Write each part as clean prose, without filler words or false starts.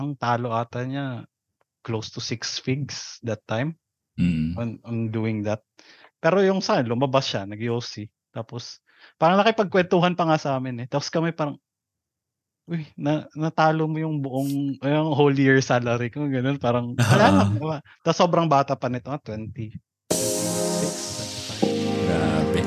ang talo ata niya close to 6 figs that time Mm. on doing that. Pero yung sa'kin lumabas siya, nag-UOC. Tapos parang nakipagkuwentuhan pa nga sa'min, eh. Tapos kami parang, "Uy, natalo mo yung yung whole year salary ko," gano'n. Parang wala lang, Oo. tapos sobrang bata pa nito, 26, 25. Grabe.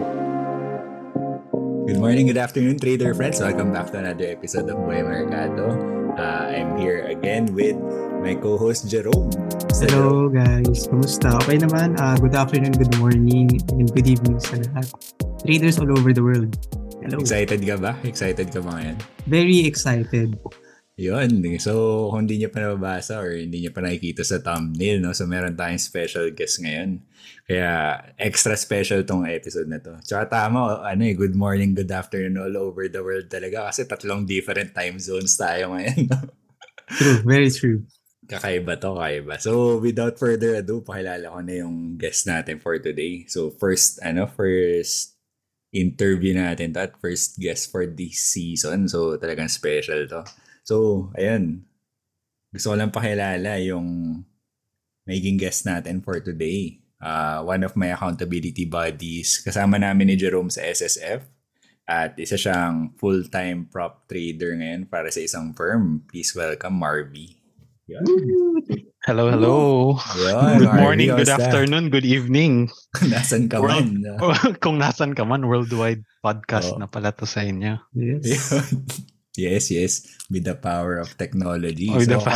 Good morning, good afternoon, trader friends. Welcome back to another episode of Buhay Mercado. I'm here again with my co-host Jerome. Hello guys, kumusta? Okay naman. Good afternoon, good morning, and good evening sa lahat. Traders all over the world. Hello. Excited ka ba? Excited ka ba ngayon? Very excited. Yun. So, kung hindi niyo pa nababasa or hindi niyo pa nakikita sa thumbnail, no? So, meron tayong special guest ngayon. Kaya, extra special tong episode na to. Tsaka tama, good morning, good afternoon all over the world talaga kasi 3 different time zones tayo ngayon. No? True, very true. Kakaiba. So, without further ado, pakilala ko na yung guest natin for today. So, first interview natin to at first guest for this season. So, talagang special to. So, ayun. Gusto ko lang pakilala yung magiging guest natin for today. One of my accountability buddies. Kasama namin ni Jerome sa SSF. At isa siyang full-time prop trader ngayon para sa isang firm. Please welcome Marvy. Yun. Hello. Yun, good Marvy, morning, good afternoon, good evening. Nasan ka man. Kung nasan ka man, worldwide podcast na pala to sa inyo. Yes. Yes. With the power of technology.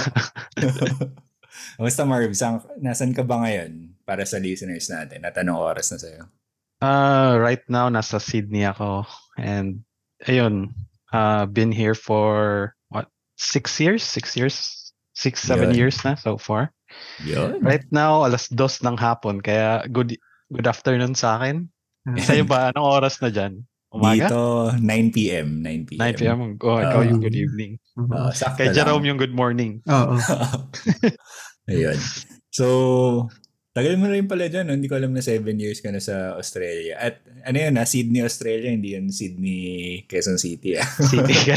Kamusta Marv? Nasan ka ba ngayon para sa listeners natin? At anong oras na sa'yo? Right now, nasa Sydney ako. And ayun, been here for 6 years? 7 years na so far. Yun. Right now, 2:00 ng hapon. Kaya good afternoon sa akin. Sa'yo ba? Anong oras na dyan? Umaga? Dito, 9 p.m. 9 p.m. Ikaw yung good evening. Kay Jerome yung good morning. Oo. Ayun. So, tagal mo na rin pala dyan. No? Hindi ko alam na 7 years ka na sa Australia. At ano yun, Sydney, Australia. Hindi yun Sydney, Quezon City. City ka.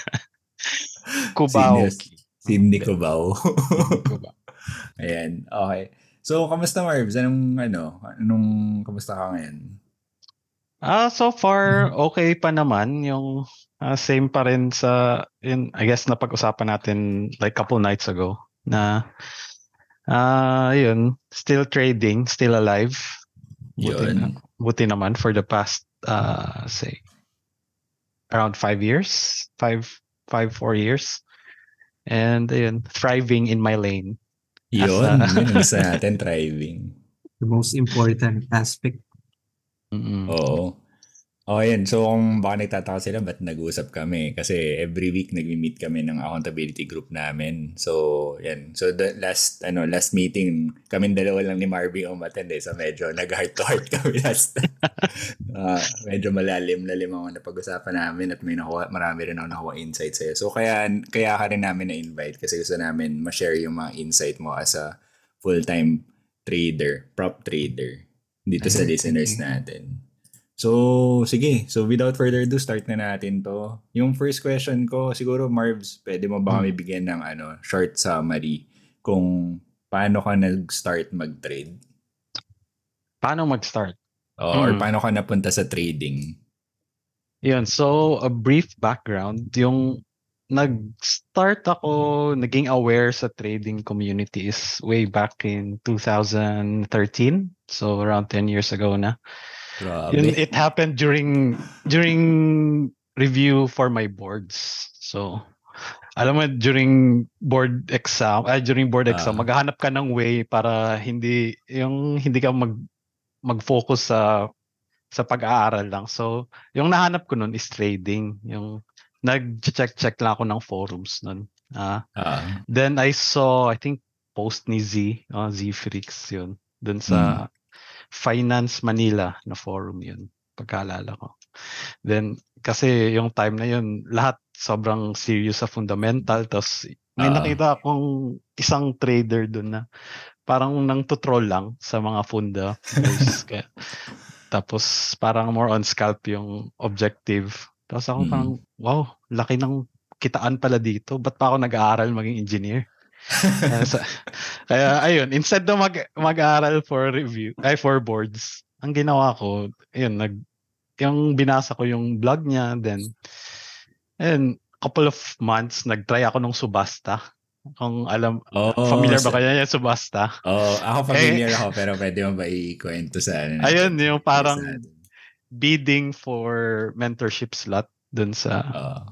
Cubao. Sydney, Cubao. Ayan. Okay. So, kamusta Marvs? Anong kamusta ka ngayon? So far, okay pa naman. Yung same pa rin I guess napag-usapan natin like couple nights ago na yun, still trading, still alive. Buti naman for the past, say, around 5 years, 4 years. And yun, thriving in my lane. Yun gusto natin, thriving. The most important aspect. Oo. Yan. So, kung baka nagtataka sila, ba't nag-uusap kami? Kasi every week nag-meet kami ng accountability group namin. So, yan. So, the last meeting, kaming dalawa lang ni Marvin umattend So, medyo nag-heart to heart kami last time. Medyo malalim ang napag-usapan namin at marami rin ako nakuha insight sa'yo. So, kaya ka rin namin na-invite kasi gusto namin ma-share yung mga insight mo as a full-time trader, prop trader dito sa listeners natin. So, sige. So, without further ado, start na natin to. Yung first question ko, siguro, Marvs, pwede mo ba kami bigyan ng short summary kung paano ka nag-start mag-trade? Paano mag-start? Or paano ka napunta sa trading? Yun. So, a brief background. Yung nag-start ako, naging aware sa trading communities way back in 2013. So, around 10 years ago na. Grabe. It happened during review for my boards. So, alam mo, during board exam, maghahanap ka ng way para hindi ka mag-focus sa pag-aaral lang. So, yung nahanap ko nun is trading. Yung nag-check lang ako ng forums nun. Then I saw, I think, post ni Z Freaks yun. Dun sa Finance Manila na forum yun, pagkaalala ko. Then, kasi yung time na yun, lahat sobrang serious sa fundamental. Tapos, may nakita akong isang trader dun na parang nang tutrol lang sa mga funda. Tapos, parang more on scalp yung objective. Tapos ako parang, wow, laki ng kitaan pala dito. Ba't pa ako nag-aaral maging engineer? Kaya ayun, instead na mag-aaral for for boards, ang ginawa ko, ayun, yung binasa ko yung blog niya, then couple of months nag-try ako nung Subasta. Kung familiar ba kayo yung Subasta? Ako familiar ako, pero pwede mo ba ikwento sa natin? Ayun, yung parang bidding for mentorship slot dun sa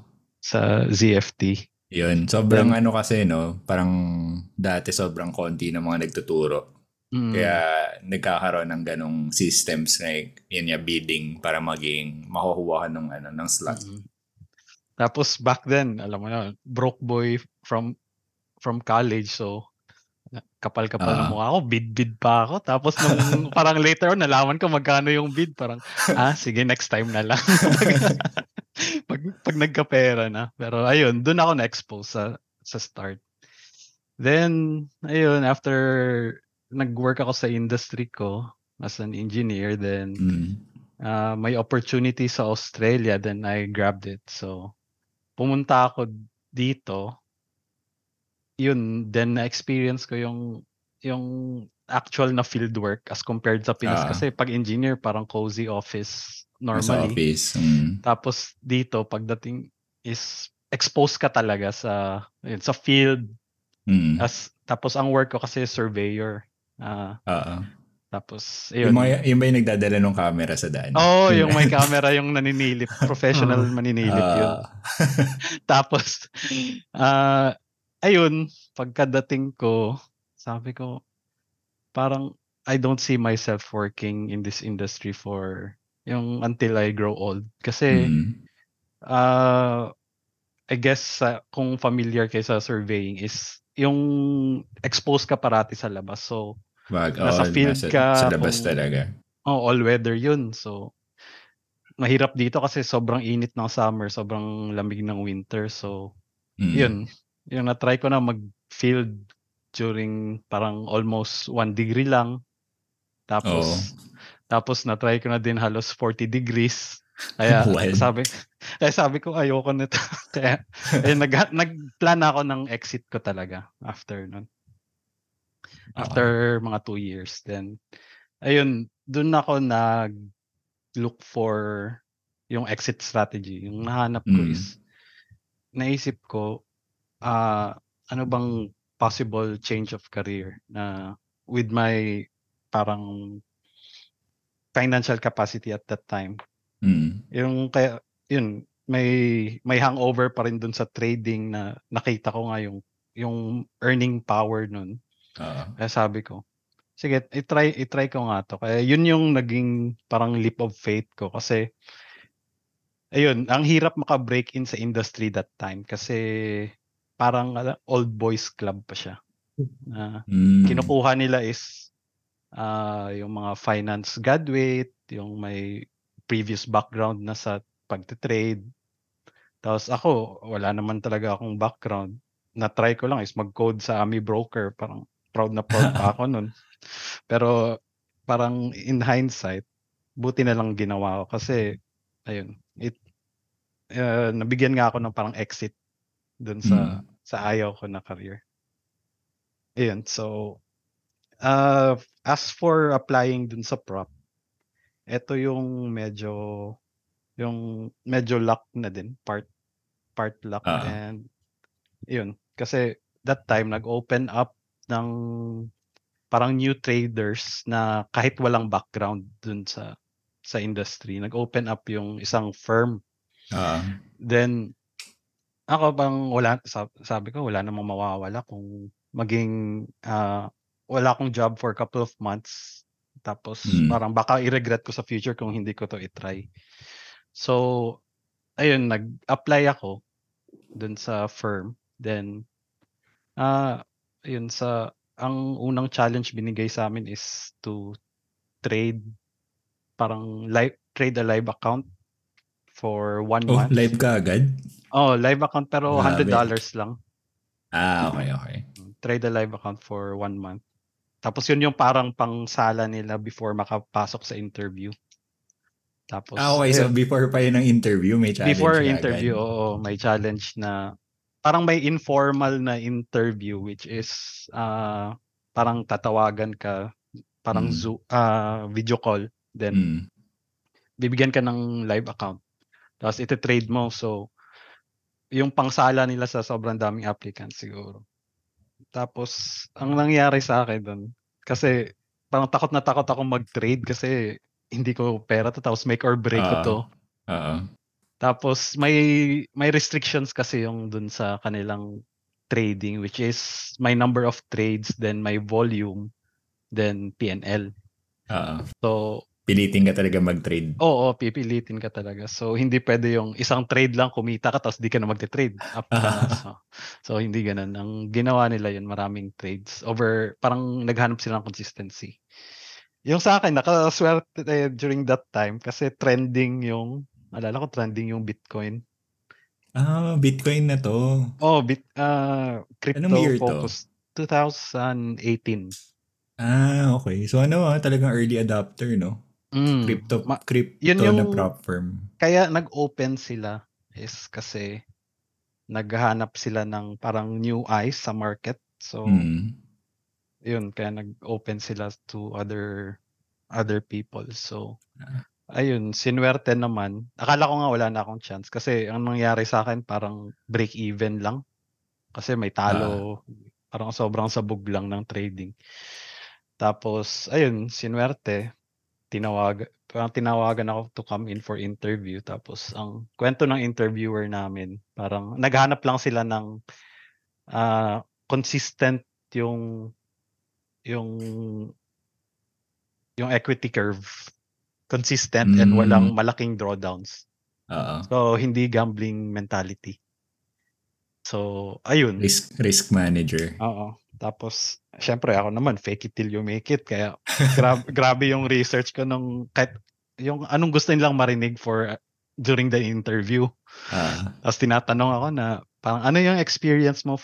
ZFT. Yun, sobrang kasi, no? Parang dati sobrang konti ng mga nagtuturo. Kaya nagkakaroon ng ganong systems na yun yung bidding para maging makukuha ng slot. Tapos back then, alam mo na, broke boy from college, so kapal-kapal na mukha ako, bid pa ako. Tapos nung parang later on, nalaman ko magkano yung bid. Parang, sige, next time na lang. pag nagkapera na. Pero ayun, dun ako na-expose sa start. Then, ayun, after nag-work ako sa industry ko as an engineer, then may opportunity sa Australia, then I grabbed it. So, pumunta ako dito. Yun, then na-experience ko yung actual na field work as compared sa Pinas. Kasi pag engineer, parang cozy office normally. Sa office. Tapos dito, pagdating is exposed ka talaga sa field. Tapos ang work ko kasi surveyor. Tapos, ayun. Yung ba yung nagdadala ng camera sa daan? Yung may camera, yung naninilip. Professional maninilip yun. Tapos, ayun, pagkadating ko, sabi ko, parang I don't see myself working in this industry until I grow old. Kasi, I guess, kung familiar kayo sa surveying is, yung exposed ka parati sa labas. So, nasa field ka. Sa labas talaga. All weather yun. So, mahirap dito kasi sobrang init ng summer, sobrang lamig ng winter. So, yun. Yung na-try ko na mag-field during parang almost 1 degree lang. Tapos na-try ko na din halos 40 degrees. Kaya sabi ko ayoko nito. Kaya nag-plan ako ng exit ko talaga after nun. After mga 2 years. Then, ayun, dun ako nag-look for yung exit strategy. Yung nahanap ko is, naisip ko, ano bang possible change of career na with my parang financial capacity at that time. Yung kaya yun, may hangover pa rin dun sa trading na nakita ko nga yung earning power nun. Kaya sabi ko, sige, i-try ko nga to. Kaya yun yung naging parang leap of faith ko kasi ayun, ang hirap maka-break in sa industry that time kasi parang old boys club pa siya. Kinukuha nila is yung mga finance graduate, yung may previous background na sa pagte-trade. Tapos ako, wala naman talaga akong background. Na-try ko lang is mag-code sa Ami Broker. Parang proud na proud pa ako nun. Pero parang in hindsight, buti na lang ginawa ko kasi ayun, nabigyan nga ako ng parang exit dun sa ayaw ko na career. Ayun, so as for applying dun sa prop, ito yung medyo luck na din, part luck and yun, kasi that time nag-open up ng parang new traders na kahit walang background dun sa industry, nag-open up yung isang firm. Then ako sabi ko wala namang mawawala kung maging wala akong job for a couple of months. Tapos parang baka i-regret ko sa future kung hindi ko to i-try. So, ayun, nag-apply ako dun sa firm. Then, ayun, ang unang challenge binigay sa amin is to trade a live account for 1 month. Live ka agad? Live account pero $100 lang. Okay. Trade a live account for 1 month. Tapos yun yung parang pangsala nila before makapasok sa interview. Tapos, Okay. So, before pa yun ng interview, may challenge before ka interview, agad. oo, may challenge na parang may informal na interview which is parang tatawagan ka, parang video call, then bibigyan ka ng live account. Tapos iti-trade mo. So, yung pangsala nila sa sobrang daming applicants siguro. Tapos, ang nangyari sa akin doon, kasi parang takot na takot ako mag-trade kasi hindi ko pera to, tapos make or break ko to. Tapos may restrictions kasi yung dun sa kanilang trading, which is my number of trades, then my volume, then PNL. So, pilitin ka talaga mag-trade. Oo, pipilitin ka talaga. So, hindi pwede yung isang trade lang kumita ka tapos di ka na magte-trade. Up ka na. So, hindi ganun. Ang ginawa nila yun, maraming trades. Parang naghanap sila ng consistency. Yung sa akin, nakaswerte during that time kasi alala ko trending yung Bitcoin. Bitcoin na to. Crypto Anong year focus. 2018. Okay. So talagang early adopter, no? Crypto yun na prop firm. Kaya nag-open sila is kasi naghahanap sila ng parang new eyes sa market. So, yun, kaya nag-open sila to other people. So, ayun, sinwerte naman. Akala ko nga wala na akong chance kasi ang nangyari sa akin parang break even lang. Kasi may talo, parang sobrang sabog lang ng trading. Tapos, ayun, sinwerte. Tinawagan ako to come in for interview. Tapos, ang kwento ng interviewer namin, parang naghanap lang sila ng consistent yung equity curve. Consistent and walang malaking drawdowns. So, hindi gambling mentality. So, ayun. Risk manager. Oo. Tapos, syempre ako naman, fake it till you make it. Kaya, grabe yung research ko kahit yung anong gusto nilang marinig during the interview. Tapos, tinatanong ako na, parang ano yung experience mo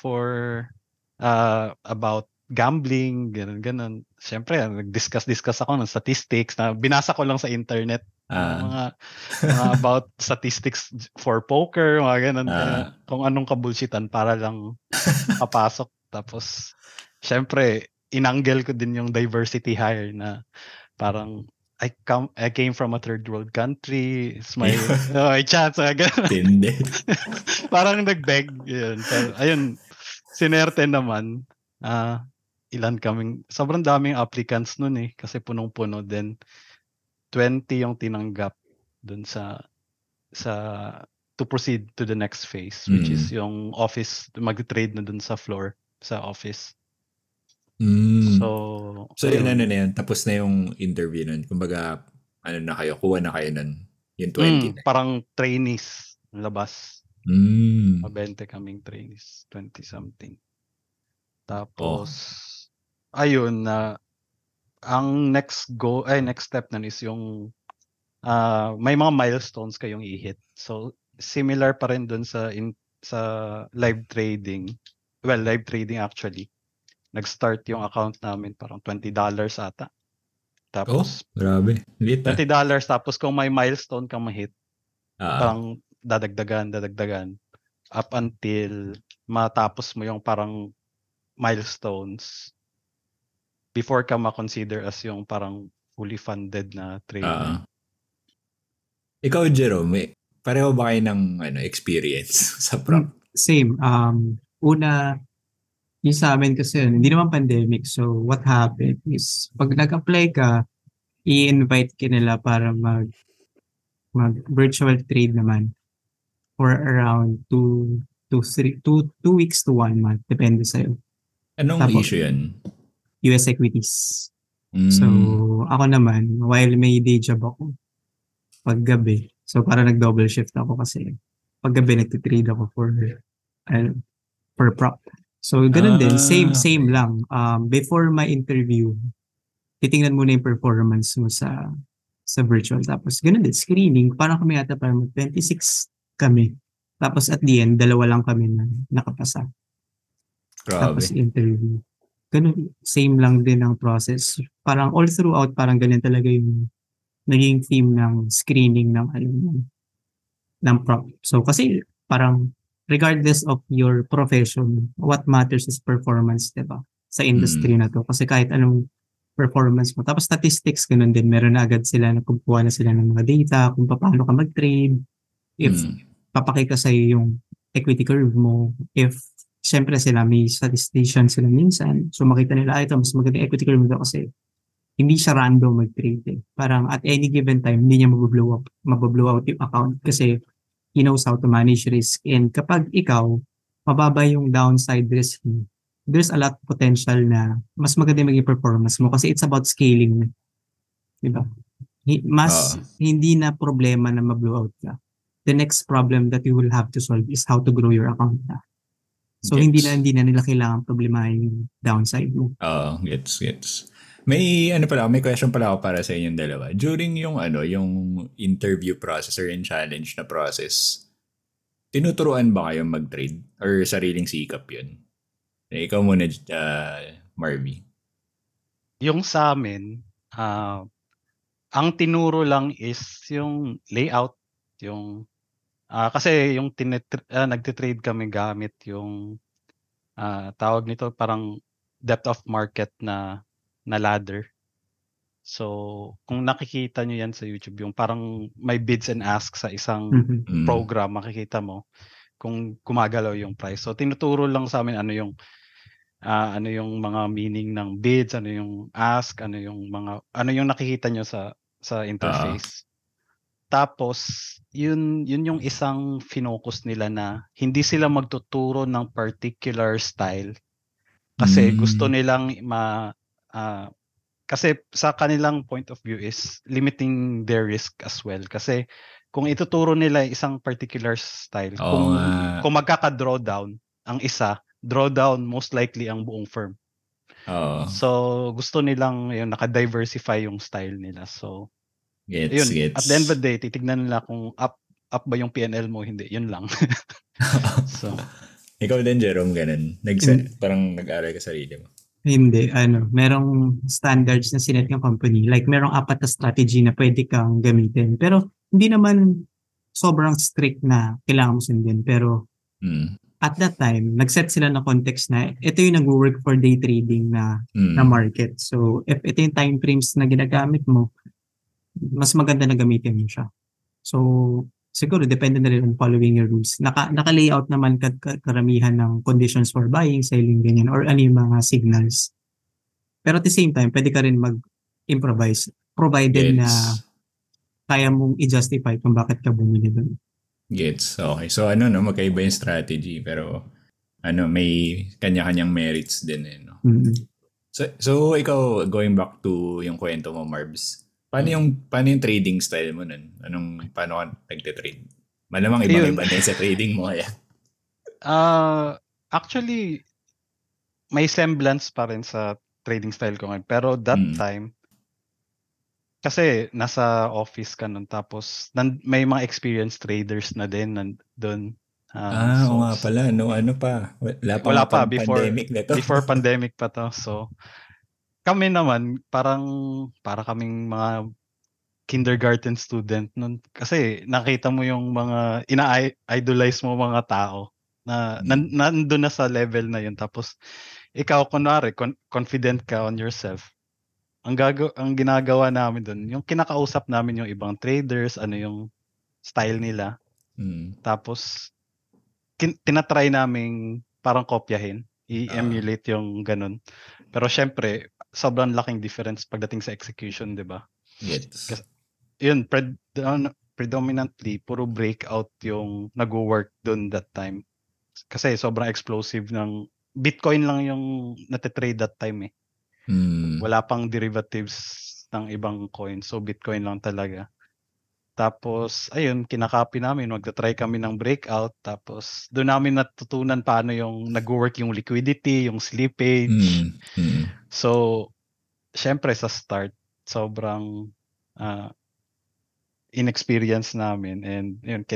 about gambling, ganun. Syempre, nag-discuss ako ng statistics na binasa ko lang sa internet. Mga about statistics for poker, mga ganun. Kaya kung anong kabulsitan para lang papasok. Tapos, syempre, inanggel ko din yung diversity hire na parang I came from a third world country. It's my chance. Parang nag-beg. Yun. Pero, ayun, sinerte naman. Sobrang daming applicants nun kasi punong-puno din. 20 yung tinanggap dun sa to proceed to the next phase, which is yung office, mag-trade na dun sa floor, sa office. So yun na yun. Tapos na yung interview nun. Kumbaga, kuha na kayo nun. Yung 20 parang trainees labas. 20 kaming trainees, 20 something. Tapos, ayun na, ang next step nun is yung may mga milestones kayong i-hit. So, similar pa rin dun sa live trading. Well, live trading actually. Nag-start yung account namin parang $20 ata. Tapos, grabe. $20 tapos kung may milestone kang ma-hit, parang dadagdagan up until matapos mo yung parang milestones before ka ma-consider as yung parang fully funded na trader. Ikaw, Jerome, pareho ba kayo ng experience sa prop? Same. Una, yung sa amin kasi hindi naman pandemic. So, what happened is, pag nag-apply ka, i-invite ka nila para mag-virtual trade naman for around 2 weeks to 1 month. Depende sa'yo. Anong issue yan? US equities. So, ako naman, while may day job ako, paggabi, so para nag-double shift ako kasi paggabi nagtitrade ako for prop. So, ganun din. Same lang. Before my interview, titingnan muna yung performance mo sa virtual. Tapos, ganun din. Screening. Parang kami ata parang 26 kami. Tapos, at the end, 2 lang kami na nakapasa. Grabe. Tapos, interview. Ganun. Same lang din ang process. Parang all throughout, parang ganun talaga yung naging theme ng screening ng prop. So kasi parang regardless of your profession, what matters is performance, 'di ba? Sa industry na to. Kasi kahit anong performance mo. Tapos statistics, ganun din. Meron na agad sila, nagkukuha na sila ng mga data kung paano ka mag-trade. If papakita sa'yo yung equity curve mo, if syempre sila may statistician sila minsan, so makita nila, ito, mas maganda equity curve nito kasi hindi siya random mag-trade eh. Parang at any given time, hindi niya mabablow out yung account kasi he knows how to manage risk. And kapag ikaw, mababa yung downside risk mo, there's a lot of potential na mas maganda yung maging performance mo kasi it's about scaling. Diba? Hindi na problema na ma-blow out ka. The next problem that you will have to solve is how to grow your account na. So hindi na nila kailangan problemahin yung downside mo. Gets. May question pala ako para sa inyong dalawa. During yung interview process or yung challenge na process, tinuturuan ba kayong mag-trade or sariling sikap yun? Ikaw muna, Marvy. Yung sa amin, ang tinuro lang is yung layout, yung kasi yung nagtitrade kami gamit yung tawag nito parang depth of market na ladder. So, kung nakikita nyo yan sa YouTube, yung parang may bids and asks sa isang program, makikita mo kung gumagalaw yung price. So, tinuturo lang sa amin ano yung mga meaning ng bids, ano yung ask, ano yung nakikita nyo sa interface. Tapos, yun yung isang finocus nila na hindi sila magtuturo ng particular style kasi gusto nilang kasi sa kanilang point of view is limiting their risk as well. Kasi kung ituturo nila isang particular style, kung magkaka-drawdown ang isa, drawdown most likely ang buong firm. So gusto nilang yun, naka-diversify yung style nila. So gets. At the end of the day, titignan nila kung up ba yung PNL mo, hindi. Yun lang. So ikaw din, Jerome, ganun. Parang nag-aral ka sarili mo. Hindi, merong standards na sinet yung company. Like, merong 4 na strategy na pwede kang gamitin. Pero, hindi naman sobrang strict na kailangan mo sundin. Pero, at that time, nag-set sila na context na ito yung nag-work for day trading na market. So, if ito yung time frames na ginagamit mo, mas maganda na gamitin mo siya. So, siguro, depende na rin on following your rules. Naka-layout naman karamihan ng conditions for buying, selling, ganyan, or ano yung mga signals. Pero at the same time, pwede ka rin mag-improvise provided na kaya mong i-justify kung bakit ka bumili doon. Gets. Okay. So, magkaiba yung strategy, pero may kanya-kanyang merits din. No? So, ikaw, going back to yung kwento mo, Marbs, paano yung trading style mo nun? Paano ka nagte-trade? Malamang ibang-iba na sa trading mo kaya. Actually, may semblance pa rin sa trading style ko ngayon. Pero that time, kasi nasa office ka nun, tapos may mga experienced traders na din doon. Oo nga pala. Wala pa pandemic na to. Before pandemic pa to. So, kami naman, para kaming mga kindergarten student nun. Kasi nakita mo yung mga ina-idolize mo mga tao na nandun na sa level na yun. Tapos ikaw kunwari confident ka on yourself. Ang ginagawa namin dun, yung kinakausap namin yung ibang traders, ano yung style nila. Tapos tinatry naming parang kopyahin, i-emulate yung ganun. Pero syempre, sobrang laking difference pagdating sa execution, 'di ba? Yes. Yun, predominantly, puro breakout yung nag-work dun that time. Kasi sobrang explosive ng Bitcoin lang yung natitrade that time eh. Wala pang derivatives ng ibang coin. So, Bitcoin lang talaga. Tapos, ayun, kinakopy namin. Magta-try kami ng breakout. Tapos, doon namin natutunan paano yung nag-work yung liquidity, yung slippage. So, syempre sa start, sobrang inexperience namin, and yun,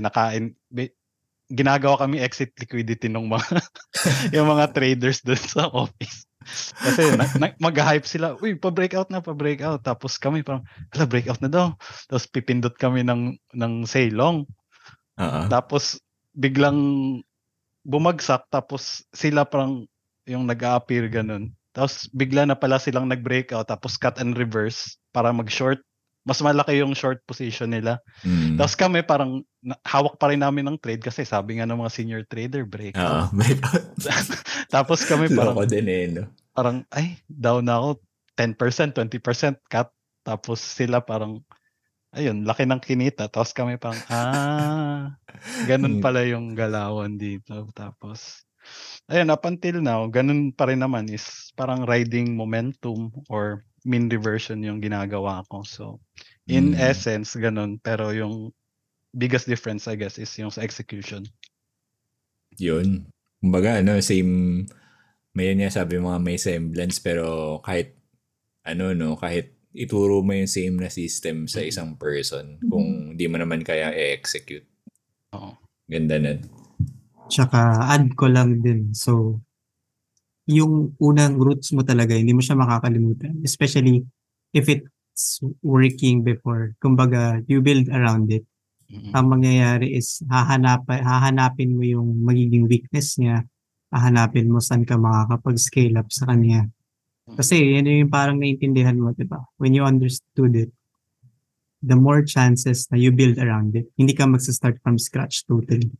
ginagawa kami exit liquidity ng mga yung mga traders doon sa office. Kasi mag-hype sila, uy, pa-breakout na, pa-breakout. Tapos kami parang, breakout na daw. Tapos pipindot kami ng sailong. Tapos biglang bumagsak, tapos sila parang yung nag-a-appear ganun. Tapos bigla na pala silang nag-breakout, tapos cut and reverse para mag-short. Mas malaki yung short position nila. Tapos kami parang hawak pa rin namin ng trade kasi sabi nga ng mga senior trader, breakout. Tapos kami parang, parang ay, down na ako 10%, 20% cut. Tapos sila parang, ayun, laki ng kinita. Tapos kami parang, ganun pala yung galawan dito. Tapos, ayun, up until now, ganun pa rin naman is parang riding momentum or mean reversion yung ginagawa ko. So, in essence, ganun. Pero yung biggest difference, I guess, is yung sa execution. Yun. Kumbaga, same, may sabi mga may semblance, pero kahit, kahit ituro mo yung same na system sa isang person, kung di mo naman kaya i-execute. Oo. Ganda na. Tsaka, add ko lang din. So, yung unang roots mo talaga, hindi mo siya makakalimutan. Especially, if it's working before. Kumbaga, you build around it. Ang mangyayari is hahanapin mo yung magiging weakness niya, hahanapin mo saan ka makakapag-scale up sa kanya. Kasi yan yung parang naiintindihan mo, di ba? When you understood it, the more chances na you build around it. Hindi ka magsa-start from scratch totally.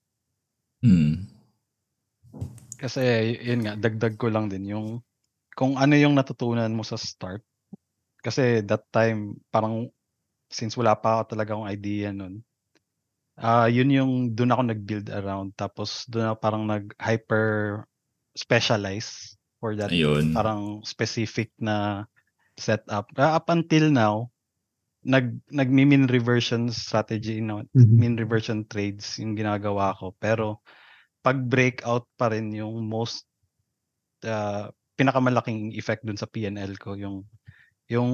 Kasi yun nga, dagdag ko lang din yung kung ano yung natutunan mo sa start. Kasi that time, parang since wala pa ako talaga akong idea nun, yun yung doon ako nag-build around. Tapos doon ako parang nag-hyper specialize for that. Ayun. Parang specific na setup. Up until now, nag-mean reversion strategy, mean reversion trades yung ginagawa ko. Pero pag breakout pa rin yung most pinakamalaking effect dun sa P&L ko, yung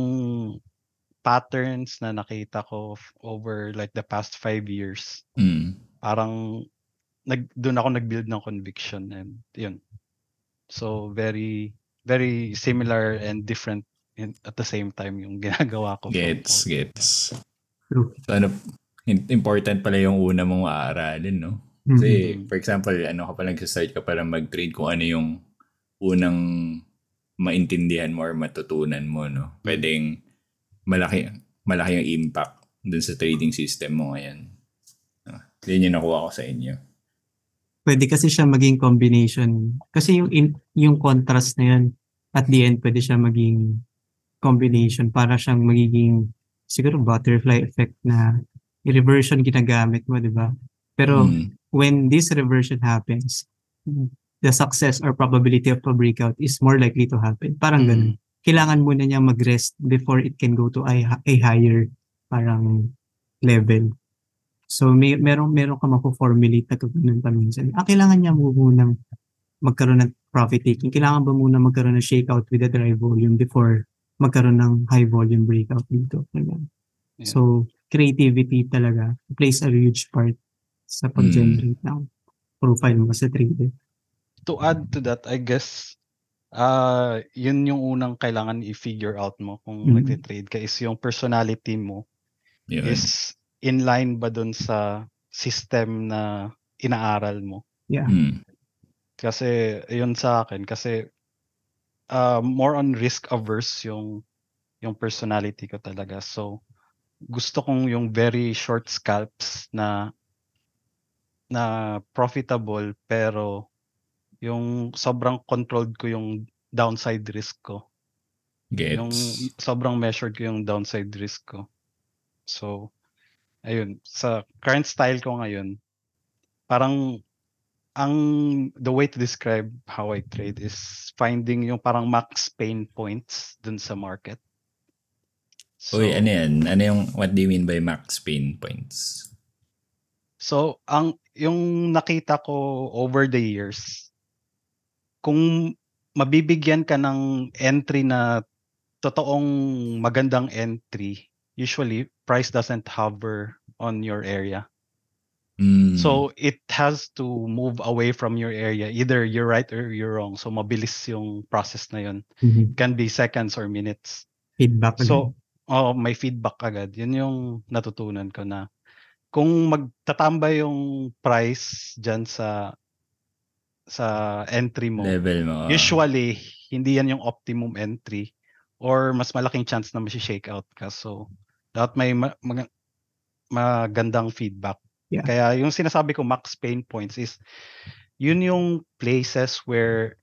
patterns na nakita ko over like the past 5 years. Parang doon ako nag-build ng conviction, and yun. So very very similar and different at the same time yung ginagawa ko. Gets. So, important pala yung una mong aaralin, no? Kasi, for example, ka pa nag-start ka para mag-trade kung ano yung unang maintindihan mo or matutunan mo, no? Pwedeng malaki yung impact dun sa trading system mo ngayon. Yun yung nakuha ko sa inyo. Pwede kasi siya maging combination. Kasi yung contrast na yun, at the end, pwede siya maging combination para siyang magiging siguro butterfly effect na reversion ginagamit mo, di ba? Pero when this reversion happens, the success or probability of a breakout is more likely to happen. Parang ganun. Kailangan muna niya mag-rest before it can go to a higher parang level. So meron ka mapo-formulate na ganun pa minsan. Kailangan niya muna magkaroon ng profit taking. Kailangan ba muna magkaroon ng shakeout with a dry volume before magkaroon ng high volume breakout dito. Yeah. So creativity talaga plays a huge part sa pag-generate ng profile mo sa trader. To add to that, I guess, yun yung unang kailangan i-figure out mo kung nagtitrade ka is yung personality mo is in line ba dun sa system na inaaral mo. Yeah. Kasi yun sa akin, kasi more on risk averse yung personality ko talaga. So gusto kong yung very short scalps na profitable, pero yung sobrang controlled ko yung downside risk ko. Gets. Yung sobrang measured ko yung downside risk ko. So, ayun. Sa current style ko ngayon, parang the way to describe how I trade is finding yung parang max pain points dun sa market. So, ano yan? What do you mean by max pain points? So, yung nakita ko over the years, kung mabibigyan ka ng entry na totoong magandang entry, usually price doesn't hover on your area. So it has to move away from your area. Either you're right or you're wrong. So mabilis yung process na yun. Mhm. Can be seconds or minutes. Feedback So, may feedback agad. Yun yung natutunan ko na kung magtatambay yung price dyan sa entry mo, level mo. usually, hindi yan yung optimum entry or mas malaking chance na shake out ka. So, dapat may magandang feedback. Yeah. Kaya yung sinasabi ko max pain points is yun yung places where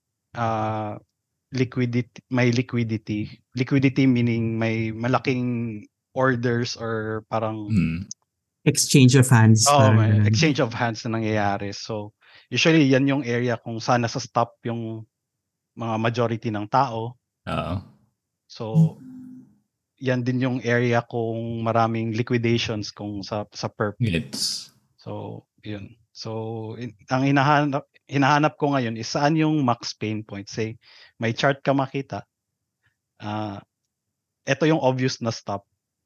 may liquidity meaning may malaking orders or parang exchange of hands. may exchange of hands na nangyayari. So usually yan yung area kung saan nasa stop yung mga majority ng tao. So yan din yung area kung maraming liquidations kung sa perp. So yun. So ang hinahanap ko ngayon is saan yung max pain point. Say may chart ka makita. Ito yung obvious na stop.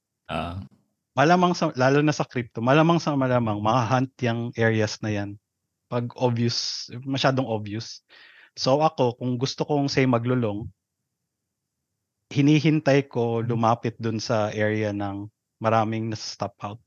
Malamang lalo na sa crypto, malamang mahunt yung areas na yan. Pag obvious, masyadong obvious. So ako, kung gusto kong say maglulong, hinihintay ko lumapit dun sa area ng maraming nasa-stop out.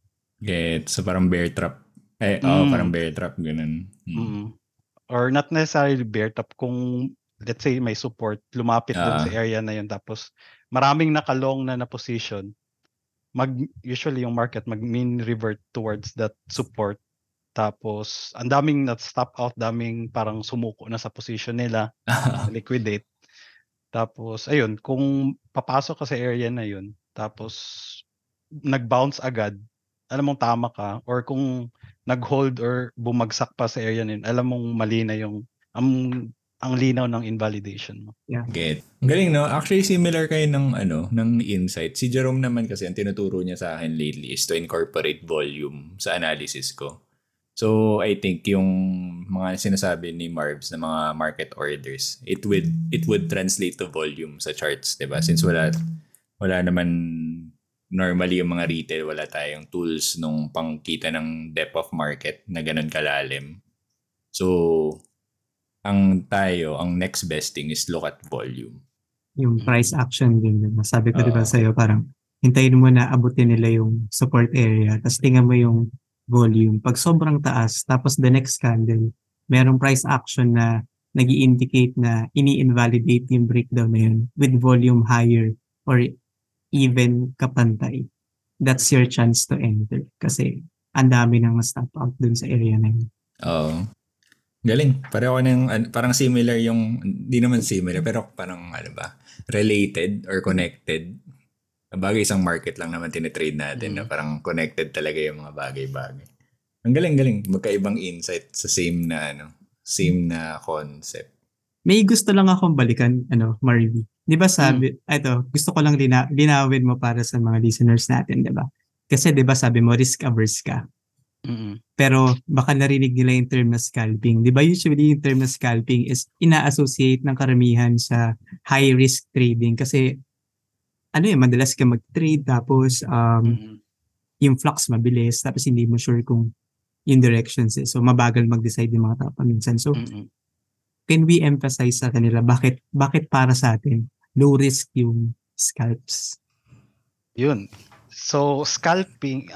So parang bear trap. Parang bear trap, ganun. Or not necessarily bear trap, kung let's say may support, lumapit dun sa area na yun, tapos maraming nakalong na position, usually yung market mag-mean revert towards that support. Tapos ang daming na-stop out, daming parang sumuko na sa position nila, liquidate. Tapos ayun, kung papasok ka sa area na yun, tapos nag-bounce agad, alam mong tama ka. Or kung nag-hold or bumagsak pa sa area na yun, alam mong mali na yung ang linaw ng invalidation mo. Yeah. Galing, no? Actually, similar kayo ng insight. Si Jerome naman kasi, ang tinuturo niya sa akin lately is to incorporate volume sa analysis ko. So, I think yung mga sinasabi ni Marvs na mga market orders, it would translate to volume sa charts, diba? Since wala naman normally yung mga retail, wala tayong tools nung pangkita ng depth of market na ganun kalalim. So, ang next best thing is look at volume. Yung price action din. Sabi ko diba sa'yo, parang hintayin mo na abutin nila yung support area, tapos tingnan mo yung volume. Pag sobrang taas, tapos the next candle, merong price action na nag-i-indicate na ini-invalidate yung breakdown na yun with volume higher or even kapantay. That's your chance to enter kasi ang dami nang stop out dun sa area na yun. Galing. Pareho parang similar yung, hindi naman similar, pero parang related or connected. Bagay isang market lang naman tinitrade natin na parang connected talaga yung mga bagay-bagay. Ang galing. Magkaibang insight sa same na concept. May gusto lang akong balikan, Marvy. Di ba gusto ko lang linawin mo para sa mga listeners natin, di ba? Kasi di ba sabi mo, risk averse ka. Pero baka narinig nila yung term na scalping. Di ba usually yung term na scalping is ina-associate ng karamihan sa high risk trading kasi madalas ka mag-trade tapos yung flux mabilis tapos hindi mo sure kung yung directions so mabagal mag-decide yung mga tao minsan. So can we emphasize sa kanila bakit para sa atin low risk yung scalps? Yun. So scalping,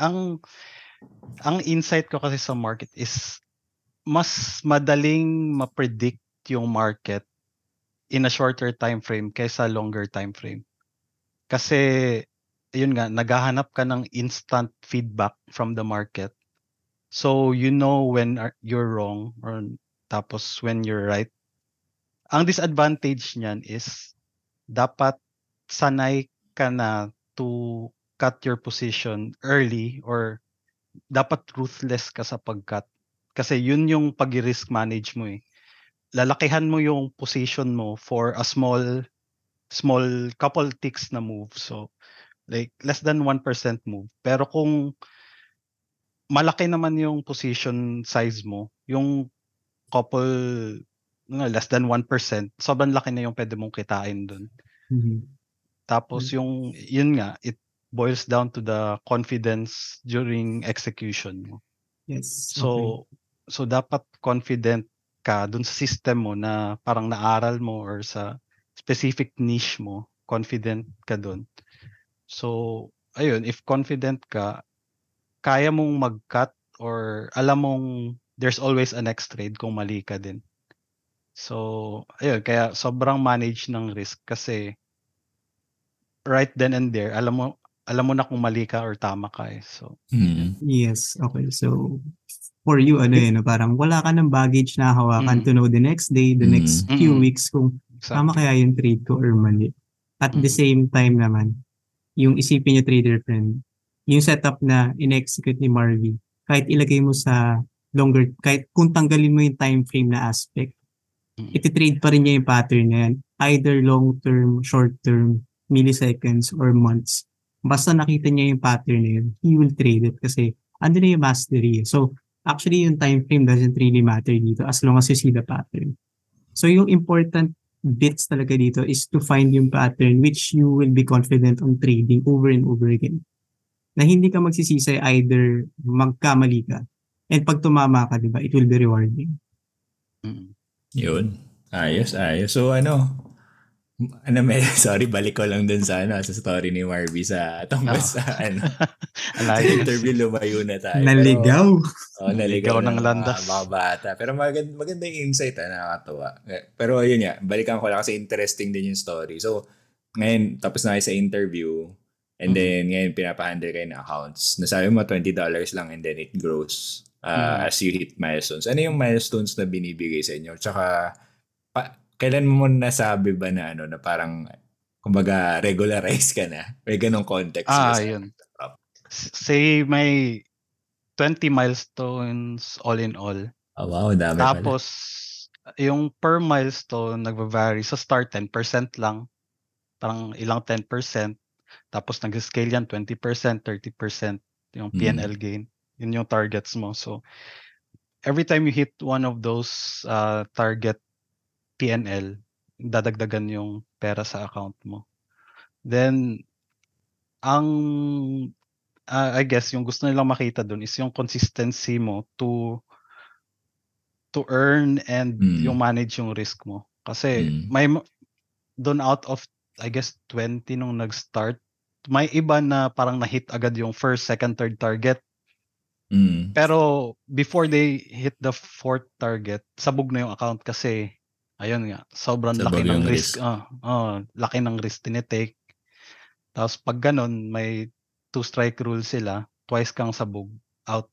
ang insight ko kasi sa market is mas madaling ma-predict yung market in a shorter time frame kaysa longer time frame. Kasi yun nga, naghahanap ka ng instant feedback from the market. So you know when you're wrong or tapos when you're right. Ang disadvantage niyan is dapat sanay ka na to cut your position early or dapat ruthless ka sa pag-cut. Kasi yun yung pag-risk manage mo eh. Lalakihan mo yung position mo for a small couple ticks na move. So, like less than 1% move. Pero kung malaki naman yung position size mo, yung couple less than 1%, sobrang laki na yung pwede mong kitain dun. Tapos yun nga, it boils down to the confidence during execution mo. Yes. So Okay. so dapat confident ka dun sa system mo na parang naaral mo or sa specific niche mo, confident ka dun. So ayun, if confident ka, kaya mong mag-cut or alam mong there's always a next trade kung mali ka din. So ayun, kaya sobrang manage ng risk kasi right then and there, alam mo na kung mali ka or tama ka eh. So Yes. Okay. So, for you, ano yun, parang wala ka ng baggage na hawakan to know the next day, the next few weeks kung tama exactly. kaya yung trade ko or mali. At the same time naman, yung isipin nyo trader friend, yung setup na in-execute ni Marvy, kahit ilagay mo sa longer, kahit kung tanggalin mo yung time frame na aspect, ititrade pa rin niya yung pattern na yan. Either long term, short term, milliseconds, or months. Basta nakita niya yung pattern na yun, he will trade it kasi ano na yung mastery. So, actually, yung time frame doesn't really matter dito as long as you see the pattern. So, yung important bits talaga dito is to find yung pattern which you will be confident on trading over and over again. Na hindi ka magsisisi either magkamali ka and pag tumama ka, di ba, it will be rewarding. Yun. Ayos. So sorry, balik ko lang dun sa sa story ni Marvy sa tungkol sa sa interview, lumayo na tayo. Naligaw. Naligaw ng landas. Mga bata. Pero maganda yung insight, nakakatuwa. Pero yun nga, balikan ko lang kasi interesting din yung story. So, ngayon, tapos na kayo sa interview, and then ngayon pinapahandle kayo ng accounts. Nasabi mo $20 lang and then it grows as you hit milestones. Ano yung milestones na binibigay sa inyo? Tsaka, kailan mo nasabi ba na na parang kumbaga regularize ka na? May ganong context ba sa yun. Say may 20 milestones all in all. Oh, wow, dami Tapos, yung per milestone nagva-vary. Sa start, 10% lang. Parang ilang 10%. Tapos nag-scale yan, 20%, 30% yung P&L gain. Yun yung targets mo. So, every time you hit one of those target P&L, dadagdagan yung pera sa account mo. Then, I guess yung gusto nilang makita dun is yung consistency mo to earn and yung manage yung risk mo. Kasi may doon out of I guess 20 nung nag-start, may iba na parang na-hit agad yung first, second, third target. Pero before they hit the fourth target, sabog na yung account kasi ayun nga, sobrang laki ng risk. Laki ng risk tinitake. Tapos pag ganun, may 2-strike rule sila, twice kang sabog, out.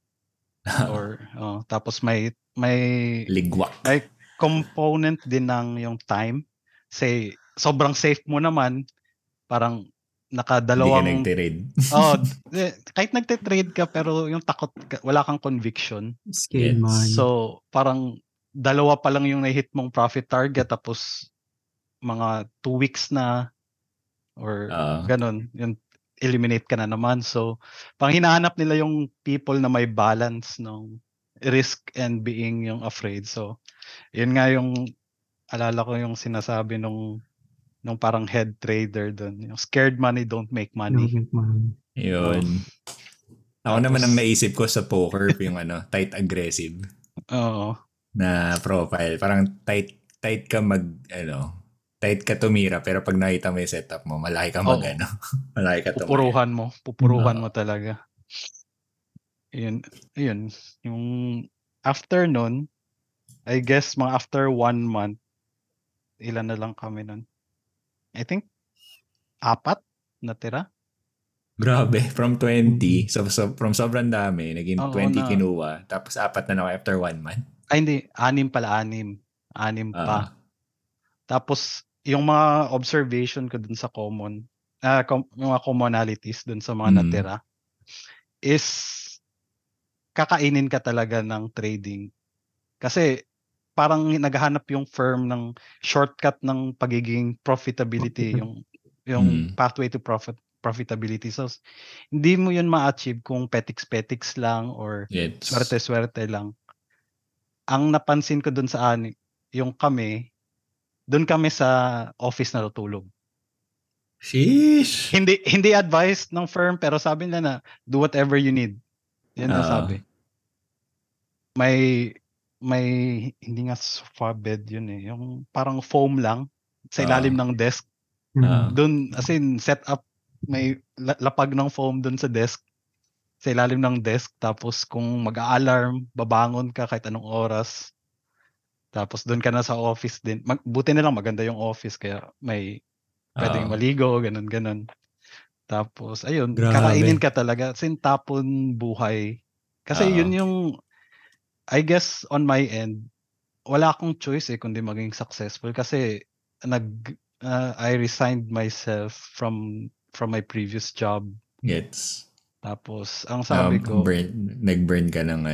Or tapos may ligwak. May component din ng yung time. Say sobrang safe mo naman, parang nakadalawang hindi ka nagte-trade. Kahit nagte-trade ka pero yung takot ka, wala kang conviction. Scared man. So parang dalawa pa lang yung na-hit mong profit target tapos mga 2 weeks na or ganun, yung eliminate ka na naman. So pang hinahanap nila yung people na may balance ng risk and being yung afraid. So yun nga yung alala ko yung sinasabi nung parang head trader doon. Yung scared money don't make money. Don't make money. Yun. Ako naman ang naisip ko sa poker yung tight aggressive. Na profile. Parang tight ka tight ka tumira pero pag nakita mo yung setup mo, malaki ka malaki ka tumira. Pupuruhan mo talaga. Yun. Yung after nun, I guess mga after 1 month, ilan na lang kami nun? I think 4 natira. Grabe, from 20, so from sobrang dami, naging 20 kinuha, tapos 4 na after 1 month. Ay hindi, 6 pala, 6 pa. Tapos yung mga observation ko dun sa mga commonalities dun sa mga natira is kakainin ka talaga ng trading. Kasi parang naghahanap yung firm ng shortcut ng pagiging profitability, yung pathway to profitability. So hindi mo yun ma-achieve kung petiks lang or swerte lang. Ang napansin ko dun sa yung doon kami sa office natutulog. Sheesh! Hindi advice ng firm pero sabi nila na do whatever you need. Yan ang sabi. may may hindi nga sofa bed yun eh. Yung parang foam lang sa ilalim ng desk. Doon, as in, set up, may lapag ng foam doon sa desk. Sa ilalim ng desk. Tapos kung mag-a-alarm, babangon ka kahit anong oras. Tapos doon ka na sa office din. Buti na lang maganda yung office kaya may pwedeng maligo, ganun. Tapos, ayun, kakainin ka talaga. Sin tapon buhay. Kasi yun yung, I guess, on my end, wala akong choice kundi maging successful. Kasi, I resigned myself from my previous job. Gets. Tapos, ang sabi ko, nag-burn ka ng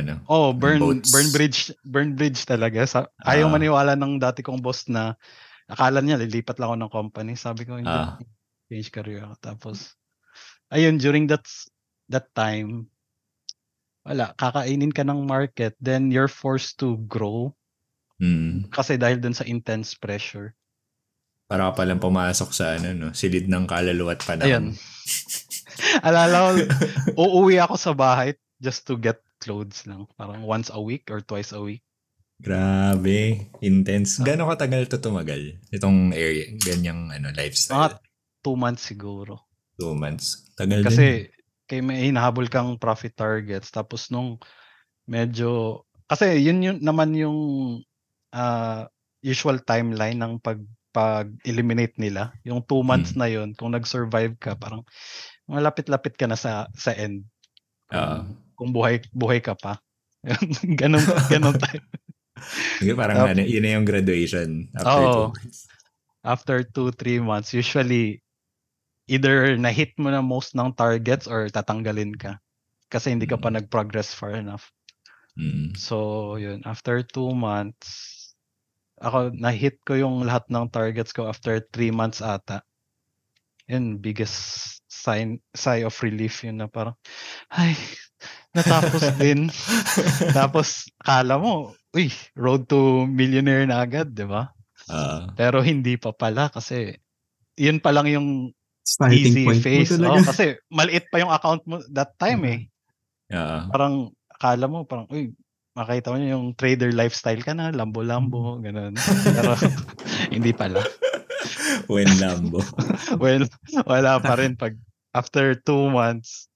burn bridge talaga. Ayaw maniwala ng dati kong boss na akala niya lilipat lang ako ng company. Sabi ko, hindi, change career ako. Tapos, ayun, during that time, wala, kakainin ka ng market, then you're forced to grow. Kasi dahil dun sa intense pressure. Para ka palang pumasok sa silid ng kaluluwa at panahon. Ayun. Alala ko, uuwi ako sa bahay just to get clothes lang. Parang once a week or twice a week. Grabe. Intense. Gano'ng katagal to tumagal? Itong area, ganyang lifestyle? 2 months siguro. 2 months. Tagal kasi, din. Kasi may hinahabol kang profit targets. Tapos nung medyo, kasi yun naman yung usual timeline ng pag-eliminate nila. Yung 2 months na yun, kung nag-survive ka, parang malapit-lapit ka na sa end. Kung buhay ka pa. Ganon tayo. Parang yun na yung graduation after 2 months. After 2-3 months, usually, either na-hit mo na most ng targets or tatanggalin ka. Kasi hindi ka pa nag-progress far enough. So, yun. After 2 months, ako, na-hit ko yung lahat ng targets ko after 3 months ata. Yun, biggest sigh of relief yun na parang, ay, natapos din. Tapos, akala mo, road to millionaire na agad, di ba? Pero hindi pa pala kasi yun pa lang yung starting easy point phase. mo talaga. Kasi maliit pa yung account mo that time Parang akala mo, parang, makita mo yung trader lifestyle ka na, lambo-lambo, ganun. Pero hindi pala. When Lambo. Well, wala pa rin pag after 2 months,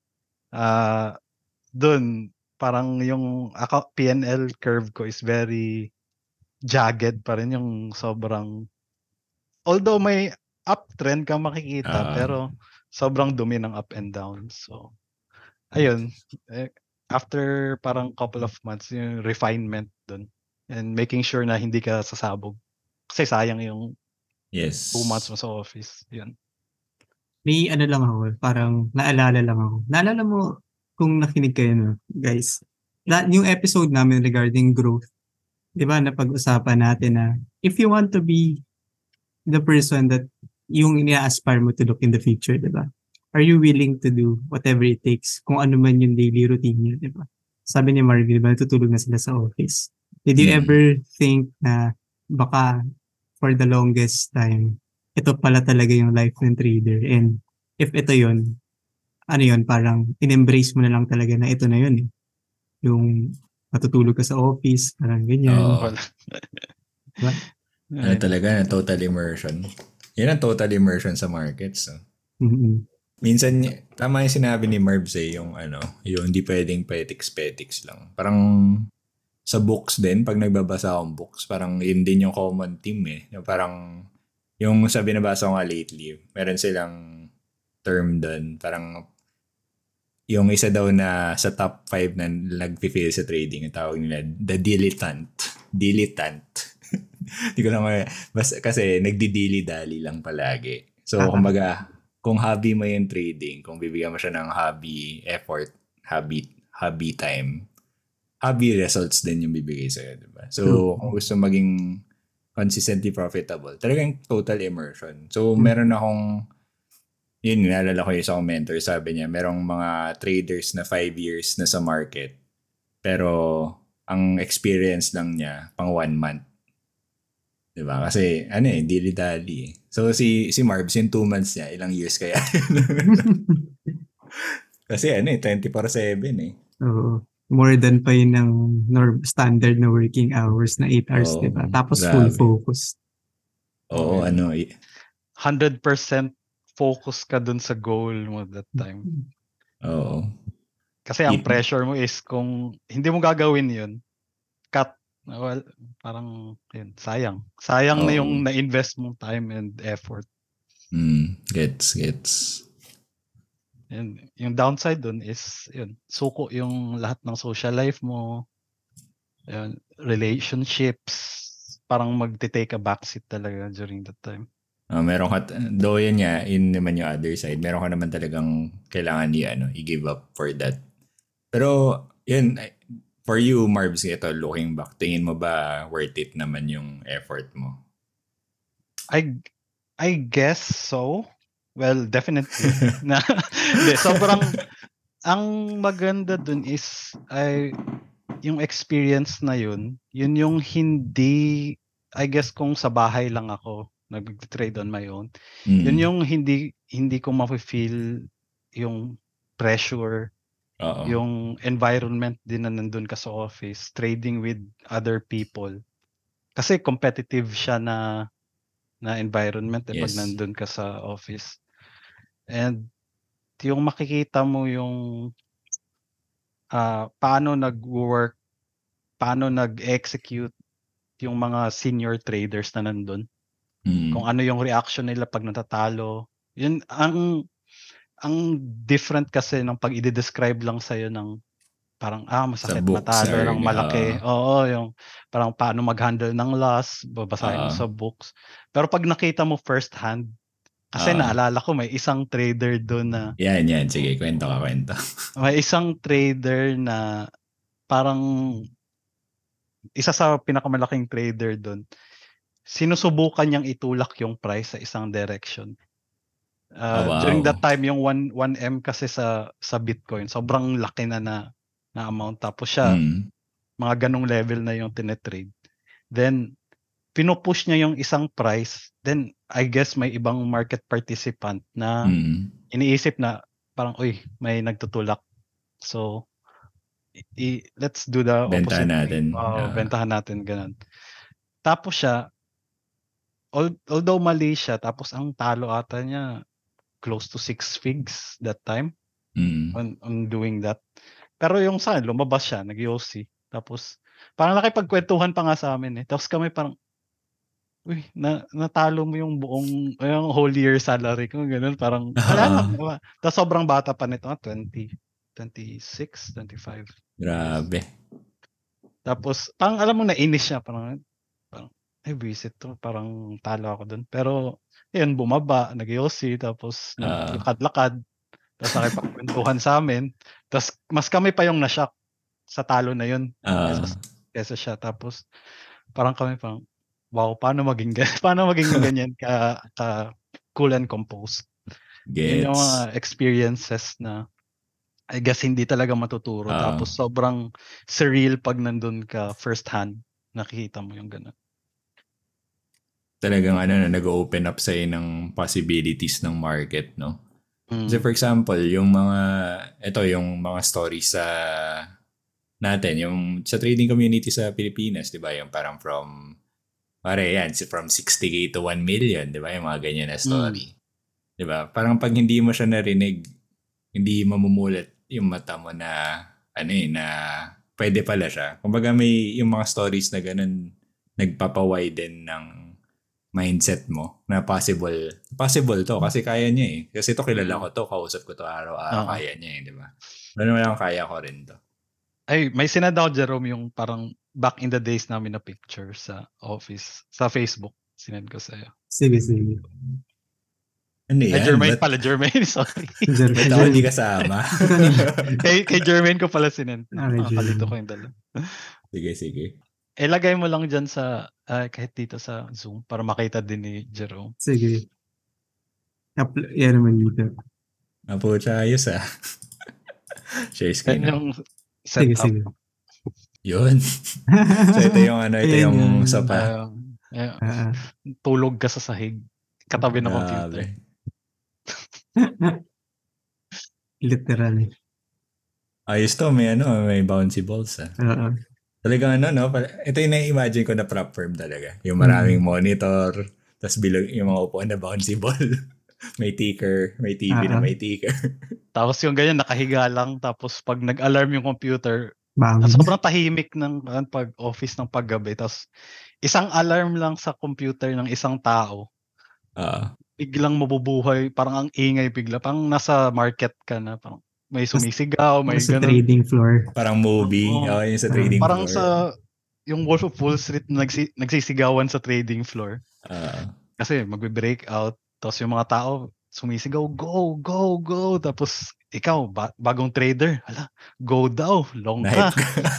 dun, parang yung P&L curve ko is very jagged pa rin, yung sobrang, although may uptrend ka makikita, pero sobrang dumi ng up and down. So, ayun, after parang couple of months, yung refinement dun, and making sure na hindi ka sasabog. Kasi sayang yung 2 months mo sa office. Yun. May lang ako, parang naalala lang ako. Naalala mo, kung nakinig kayo guys, yung episode namin regarding growth, di ba, napag-usapan natin na if you want to be the person that yung ina-aspire mo to look in the future, di ba? Are you willing to do whatever it takes kung ano man yung daily routine niyo, di ba? Sabi ni Marvin, di ba, natutulog na sila sa office. Did you ever think na baka for the longest time, ito pala talaga yung life ng trader, and if ito yun, parang in-embrace mo na lang talaga na ito na yun yung matutulog ka sa office, parang ganyan. Diba? Talaga, total immersion. Yan ang total immersion sa markets. Minsan, tama yung sinabi ni Marbs yung hindi pwedeng petics lang. Parang sa books din, pag nagbabasa akong books, parang yun din yung common theme Parang yung sabi na basa ko nga lately, meron silang term doon, parang yung isa daw na sa top 5 na nag-fail sa trading, yung tawag nila, the dilettante. Hindi ko lang kasi nagdidili-dali lang palagi. So, kumbaga, kung hobby mo yung trading, kung bibigyan mo siya ng hobby effort, hobby time, hobby results din yung bibigay sa'yo, diba? So, kung gusto maging consistently profitable, talagang total immersion. So, meron akong, yun, naalala ko yung isang mentor, sabi niya, merong mga traders na 5 years na sa market, pero ang experience lang niya, pang 1 month. Diba? Kasi, dili-dali. So, si Marbs, yung 2 months niya, ilang years kaya? Kasi, 24/7 Oo. more than pa yun ng standard na working hours na 8 hours, Oo, diba? Tapos full grabe. focus. Oo, Okay. ano, 100% focus ka dun sa goal mo that time. oo. Kasi ang pressure mo is kung hindi mo gagawin yun, cut. Well, parang yun, sayang. Sayang na yung na-invest mong time and effort. Gets. And yung downside dun is yun, suko yung lahat ng social life mo, yun, relationships, parang magte-take a backseat talaga during that time. Meron ka, though yun nga, in naman yung other side, meron ka naman talagang kailangan i-give up for that. Pero, yun, for you, Marbs, ito, looking back, tingin mo ba worth it naman yung effort mo? I guess so. Well, definitely. Sobrang, ang maganda dun is, yung experience na yun yung hindi, I guess kung sa bahay lang ako, nag-trade on my own, yun yung hindi ko ma-feel yung pressure, yung environment din na nandun ka sa office, trading with other people. Kasi competitive siya na environment pag nandun ka sa office. And yung makikita mo yung paano nag-work, paano nag-execute yung mga senior traders na nandun. Kung ano yung reaction nila pag natatalo. Yun ang different kasi ng pag i-describe lang sa'yo ng parang masakit matalo ng malaki. Oo, yung parang paano mag-handle ng loss, babasahin mo sa books. Pero pag nakita mo first hand, kasi naalala ko may isang trader doon na Yan. Sige, kwento. May isang trader na parang isa sa pinakamalaking trader doon. Sinusubukan niyang itulak yung price sa isang direction. Wow. During that time yung 1M kasi sa Bitcoin, sobrang laki na amount. Tapos siya, mga ganong level na yung tinetrade. Then, pinupush niya yung isang price. Then, I guess may ibang market participant na iniisip na parang, uy, may nagtutulak. So, let's do the opposite thing. Bentahan natin, ganun. Tapos siya, although mali siya, tapos ang talo ata niya close to 6 figs that time on doing that. Pero yung sa akin, lumabas siya, nag-OC. Tapos, parang nakipagkwentuhan pa nga sa amin eh. Tapos kami parang, uy, natalo mo yung yung whole year salary ko, ganun. Parang, wala lang. Tapos sobrang bata pa nito, 20, 26, 25. Grabe. Tapos, parang alam mo, nainis siya. Parang visit to. Parang talo ako dun. Pero, yun, bumaba, nag-OC, tapos naglakad-lakad. Tapos nakipagkwentuhan sa amin. Tapos, mas kami pa yung na-shock sa talo na yun. Kesa siya. Tapos, parang kami wow, paano maging ganyan ka cool and composed. Yun yung mga experiences na I guess hindi talaga matuturo. Tapos sobrang surreal pag nandun ka first hand, nakikita mo yung ganun. Talagang nag-open up sa'yo ng possibilities ng market, no? Kasi for example, yung mga stories sa natin, yung sa trading community sa Pilipinas, di ba? Yung parang from 60K to 1 million, di ba? Yung mga ganyan na story. Di ba? Parang pag hindi mo siya narinig, hindi mamumulat yung mata mo na na pwede pala siya. Kumbaga may yung mga stories na ganun nagpapawiden ng mindset mo na possible to kasi kaya niya eh. Kasi to kilala ko to, kausap ko to araw-araw, kaya niya eh, di ba? Ano lang kaya ko rin to. Ay, may sinad ako, Jerome, yung parang back in the days namin na picture sa office, sa Facebook. Sinad ko sa'yo. Sige. Ano yan? Jermaine pala, Jermaine, sorry. Ba't ako hindi kasama? kay Jermaine ko pala sinad. Kalito ko yung dala. Sige. Lagay mo lang dyan sa, kahit dito sa Zoom, para makita din ni Jerome. Sige. Yan naman dito. Pucha, ayos Share screen. Yung setup. Sige. Yun. So ito yung ito yung sopa. Tulog ka sa sahig. Katabi ng computer. Literally. Ayos to, may bouncy balls ah. Talagang ito yung na-imagine ko na prop firm talaga. Yung maraming monitor, tapos bilog yung mga upuan na bouncy ball. May ticker, may TV na may ticker. Tapos yung ganyan, nakahiga lang. Tapos pag nag-alarm yung computer, Bangon. sobrang tahimik ng pag-office ng paggabi. Tapos isang alarm lang sa computer ng isang tao. Biglang mabubuhay. Parang ang ingay bigla. Parang nasa market ka na. Parang may sumisigaw, may sa ganun. trading floor. Parang movie. Yung sa trading parang floor. Parang sa yung Wolf of Wall Street nagsisigawan sa trading floor. Kasi magbe-break out. Tapos yung mga tao sumisigaw, go, go, go. Tapos ikaw, bagong trader. Hala, go daw, long ka.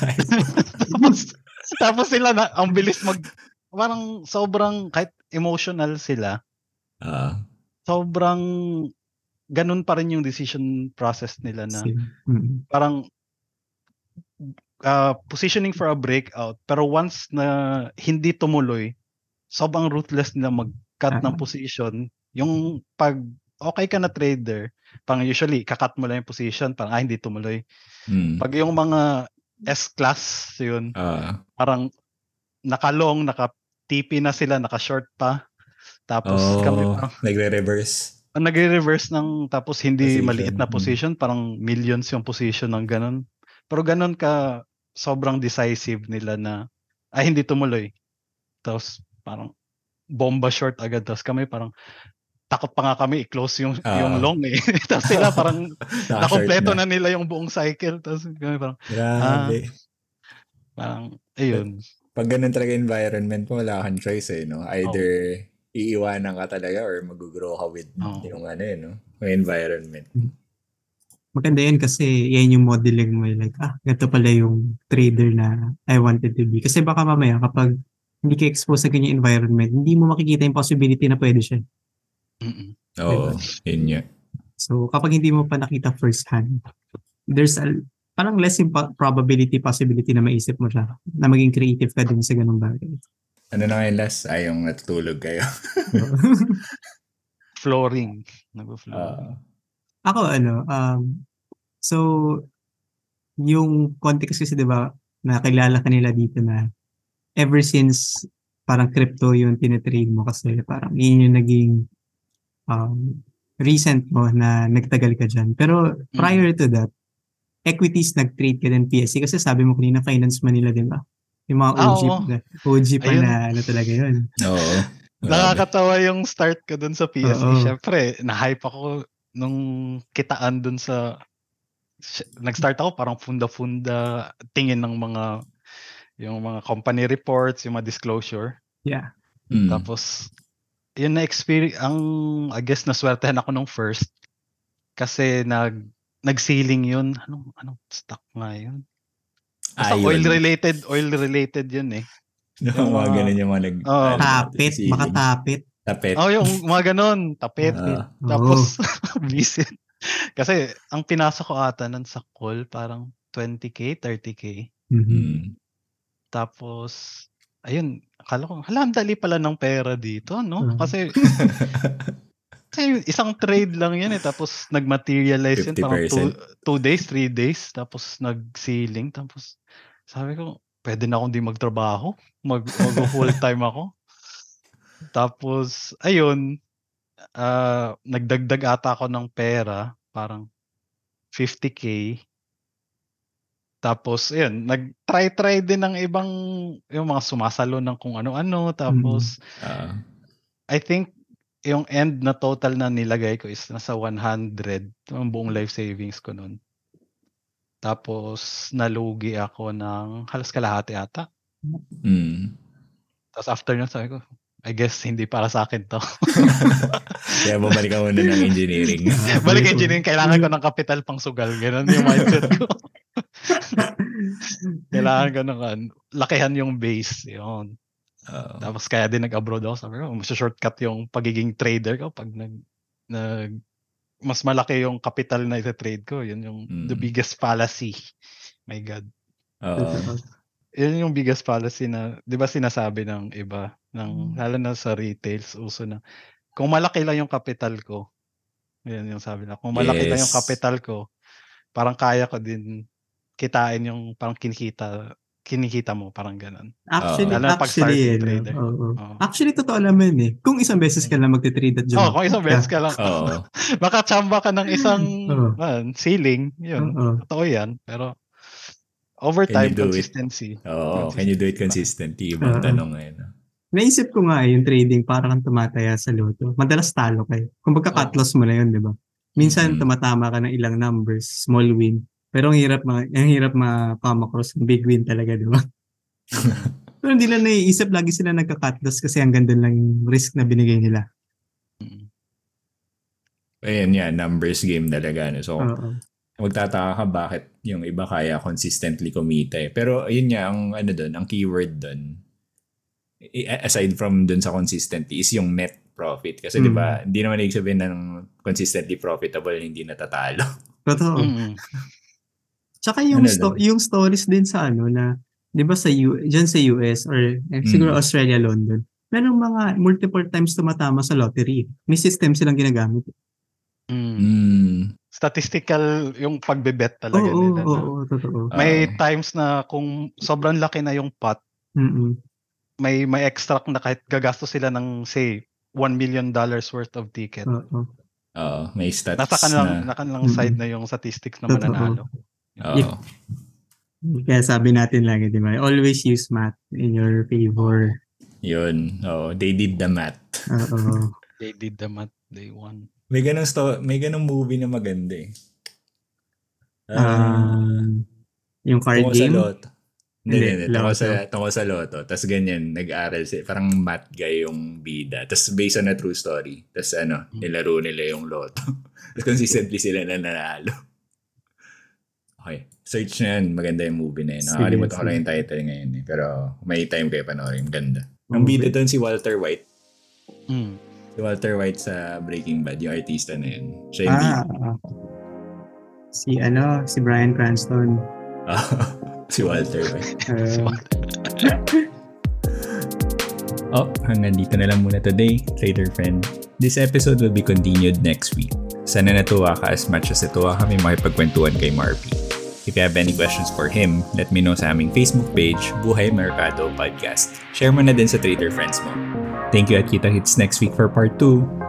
tapos sila ang bilis parang sobrang, kahit emotional sila, sobrang ganun pa rin yung decision process nila na parang positioning for a breakout. Pero once na hindi tumuloy, sobrang ruthless nila mag-cut ng position. Yung pag okay ka na trader, pang usually kakat mo lang yung position, parang hindi tumuloy. Pag yung mga S-class yun, parang naka-long, naka-TP na sila, naka-short pa. Tapos kami parang nagre-reverse ng tapos hindi position. Maliit na position, parang millions yung position ng ganun. Pero ganun ka sobrang decisive nila na hindi tumuloy. Tapos parang bomba short agad. Tapos kami parang takot pa nga kami i-close yung long eh. Tapos sila parang nakompleto na nila yung buong cycle. Tapos kami parang grabe. Parang ayun. Pag ganun talaga environment mo, wala kang choice eh, no? Either iiwanan ka talaga or mag-grow ka with yung environment. Maganda yan kasi yan yung modeling mo. Like, ganito pala yung trader na I wanted to be. Kasi baka mamaya kapag hindi ka expose sa kanyang environment, hindi mo makikita yung possibility na pwede siya. Yun yun. So, kapag hindi mo pa nakita first hand, there's parang less probability, possibility na maisip mo siya, na maging creative ka din sa ganung bagay. Ano na ngayon last? Yung natutulog kayo. Flooring. Ako, so, yung context kasi, di ba, nakilala ka nila dito na ever since parang crypto yung tinitrade mo kasi parang yun yung naging recent mo na nagtagal ka dyan. Pero prior to that, equities nag-trade ka din PSC kasi sabi mo kanina finance Manila, di ba? Yung mga OG pa na talaga yun. Nakakatawa yung start ko dun sa PSC. Syempre, na-hype ako nung kitaan dun sa nag-start ako parang funda-funda tingin ng yung mga company reports, yung mga disclosure. Yeah. Tapos yun na experience I guess naswertehan ako nung first kasi nag-ceiling yun. Anong stock nga yun? Basta oil related yun eh. Yung mga ganun yung mga makatapit. Tapet. Yung mga ganun, tapet. Tapos visit. Kasi ang pinasa ko ata nun sa call parang 20k, 30k. Tapos ayun, akala ko, ang dali pala ng pera dito, no? Kasi isang trade lang yan eh. Tapos nag-materialize 50%. yun parang 2 days, 3 days. Tapos nag-ceiling. Tapos sabi ko, pwede na akong di magtrabaho. Mag-full time ako. Tapos, ayun, nagdagdag ata ako ng pera. Parang 50k. Tapos, ayun, nag-try din ng ibang, yung mga sumasalo ng kung ano-ano. Tapos, I think, yung end na total na nilagay ko is nasa 100 ang buong life savings ko nun. Tapos nalugi ako ng halos kalahati ata. Tapos after nun sabi ko, I guess hindi para sa akin to. Kaya bumalik ako muna ng engineering. Balik engineering, kailangan ko ng capital pang sugal. Ganun yung mindset ko. Kailangan ko ng lakihan yung base. Yun. Tapos kaya din nag-abroad ako. Sabi ko, shortcut yung pagiging trader ko pag mas malaki yung capital na ita-trade ko. Yun yung the biggest fallacy. My God. Yun yung biggest fallacy na, di ba sinasabi ng iba, lalo na sa retails, uso na, kung malaki lang yung capital ko, yun yung sabi na, kung malaki lang yung capital ko, parang kaya ko din kitain yung parang kinikita mo, parang ganun. Actually, Lalo na pag starting trader. Actually, totoo naman eh. Kung isang beses ka lang magte-trade at kung isang beses ka lang. Baka tsamba ka ng isang ceiling. Yun. Totoo yan. Pero over time, consistency. Can you do it consistently? Ibang tanong ngayon. Naisip ko nga yung trading parang kang tumataya sa loto. Madalas talo kayo. Kung cut loss mo na yun, di ba? Minsan tumatama ka ng ilang numbers, small win. Pero ang hirap ma-come across ng big win talaga, di ba? Pero hindi lang naiisip, lagi sila nagka-cut loss kasi ang ganda lang yung risk na binigay nila. Ayan yan, numbers game talaga. No? So, magtataka ka bakit yung iba kaya consistently kumita eh. Pero ayun nga, ang keyword doon, aside from dun sa consistently, is yung net profit. Kasi di ba, hindi naman ibig sabihin ng consistently profitable, hindi natatalo. Totoo. Tsaka yung stories din sa na, di ba dyan sa US or siguro Australia, London, merong mga multiple times tumatama sa lottery. May system silang ginagamit. Statistical yung pagbebet talaga nila. Oo, totoo. May times na kung sobrang laki na yung pot, may extract na kahit gagastos sila ng say $1 million worth of ticket. May stats nasa kanilang side na yung statistics na mananalo. Kaya sabi natin lagi, di ba? Always use math in your favor. Yun. They did the math. They did the math. They won. May ganong movie na maganda eh. Yung card game? Sa loto. Hindi. Tungkol sa loto. Tapos ganyan, nag-aral siya. Parang math guy yung bida. Tapos based on a true story. Tapos nilaro nila yung loto. Tapos consistently sila nanalo. Okay. Search na yan. Maganda yung movie na yun. Nakalimutan ko lang yung title ngayon eh. Pero may time kayo panoorin. Ganda. Ang bida doon si Walter White. Si Walter White sa Breaking Bad. Yung artista na yun. Siya yung bida. Si Bryan Cranston. Si Walter White. Hanggang dito na lang muna today, Trader Friend. This episode will be continued next week. Sana natuwa ka as much as natuwa kami makipagkwentuhan kay Marpy. If you have any questions for him, let me know sa aming Facebook page, Buhay Mercado Podcast. Share mo na din sa Trader Friends mo. Thank you at kita-kits next week for part 2.